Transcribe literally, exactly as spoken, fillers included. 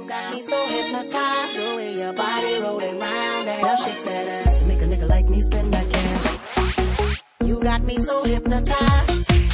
You got me so hypnotized, the way your body rolling round and I'll shake that ass. Make a nigga like me spend that cash. You got me so hypnotized.